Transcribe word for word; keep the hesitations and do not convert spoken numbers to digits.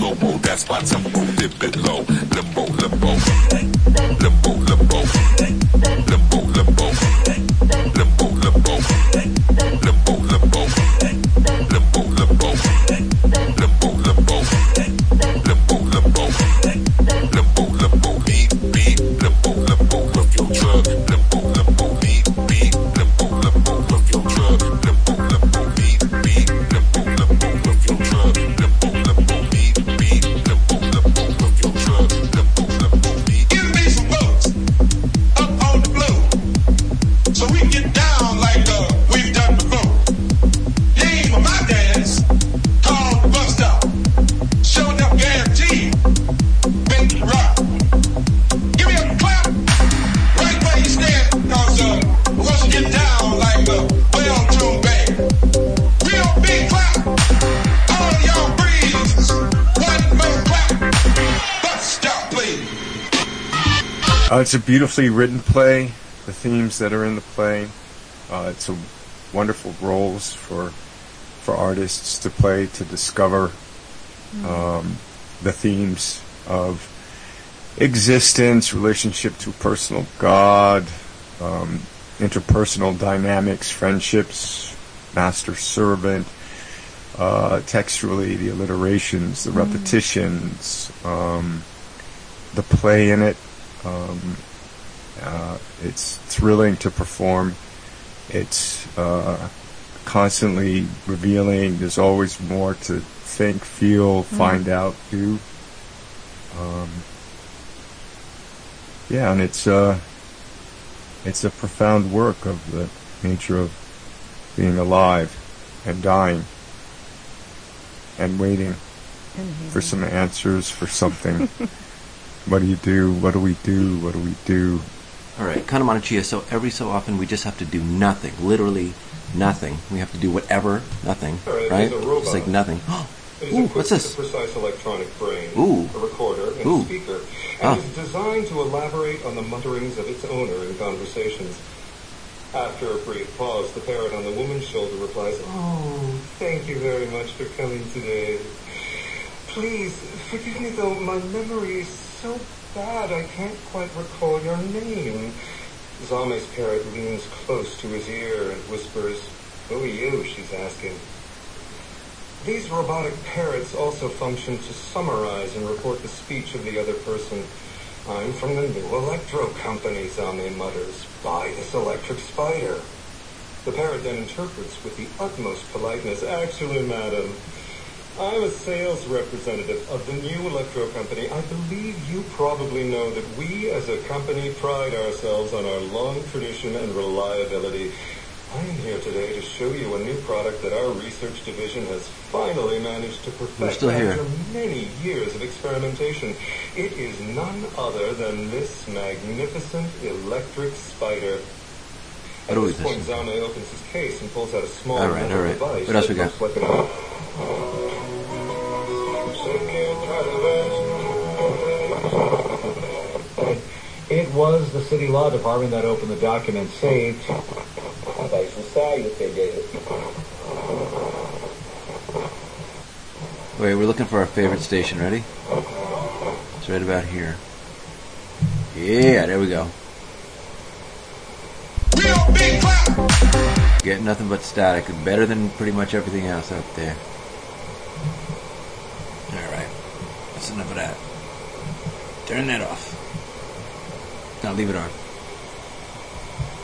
slow-mo, that's my tempo, dip it low. Limbo, limbo, limbo, limbo, limbo, limbo, limbo, limbo, limbo, limbo, limbo, limbo, limbo, limbo, limbo, limbo, limbo, limbo, beat, beat, limbo, limbo, love your drug, limbo, limbo, beat, beat, limbo, limbo, love your drug, limbo, limbo, beat, beat, limbo, limbo, love your drug, limbo, limbo, beat, beat, limbo, limbo, love your drug, limbo, limbo, beat. Give me some books up on the floor, so we get down like uh, we've done before. Name of my dance called the bus stop. Showing up guaranteed. Make it rock. Give me a clap right where you stand, cause uh, we're gonna get down like a well-tuned band. Real big clap. All of y'all breeze. One more clap. Bus stop, please. Uh, it's a beautifully written play. The themes that are in the play, uh, it's a wonderful roles for for artists to play, to discover um, the themes of existence, relationship to personal God, um, interpersonal dynamics, friendships, master-servant, uh, textually, the alliterations, the repetitions, um, the play in it. Um, uh, it's thrilling to perform. It's uh, constantly revealing. There's always more to think, feel, find out, do. Um, yeah, and it's uh, it's a profound work of the nature of being alive and dying and waiting for some answers for something. What do you do? What do we do? What do we do? All right, Kanamana so every so often we just have to do nothing, literally nothing. We have to do whatever, nothing, All right, right? it's a robot. It's like nothing. It is Ooh, equipped what's this? with a precise electronic brain, Ooh. a recorder, and Ooh. a speaker, and Ah. is designed to elaborate on the mutterings of its owner in conversations. After a brief pause, the parrot on the woman's shoulder replies, "Oh, thank you very much for coming today. Please, forgive me though, my memory is so bad I can't quite recall your name." Zame's parrot leans close to his ear and whispers, "Who are you?" she's asking. These robotic parrots also function to summarize and report the speech of the other person. "I'm from the new electro company," Zame mutters. "Buy this electric spider." The parrot then interprets with the utmost politeness, "Actually, madam, I'm a sales representative of the new electro company. I believe you probably know that we as a company pride ourselves on our long tradition and reliability. I am here today to show you a new product that our research division has finally managed to perfect We're still here. after many years of experimentation. It is none other than this magnificent electric spider." At What are we this point, missing? Zame opens his case and pulls out a small All right, metal all right. device. What else that we got? looks like an- It was the city law department that opened the document saved. Wait, we're looking for our favorite station. Ready? It's right about here. Yeah, there we go. Real big clap. Get nothing but static. Better than pretty much everything else out there. Alright. That's enough of that. Turn that off. Now leave it on.